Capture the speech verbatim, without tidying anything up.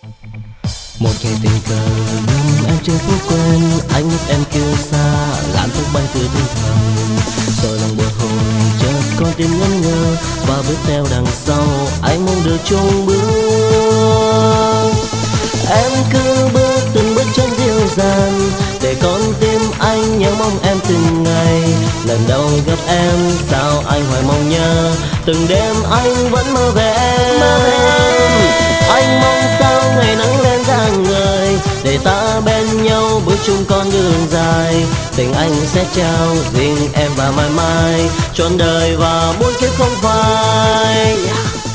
Một ngày tình cờ ngắm em trên phố quen, anh nhắc em kêu xa, làm thức bay từ tinh thần. Rồi lòng bồi hồi chợt con tim ngẩn ngơ, và bước theo đằng sau anh mong được chung bước. Em cứ bước từng bước chân dịu dàng, để con tim anh nhớ mong em từng ngày. Lần đầu gặp em sao anh hoài mong nhớ, từng đêm anh vẫn mơ về em. Anh mong sao ngày nắng lên rạng ngời, để ta bên nhau bước chung con đường dài. Tình anh sẽ trao riêng em và mãi mãi trọn đời và muôn kiếp không phai.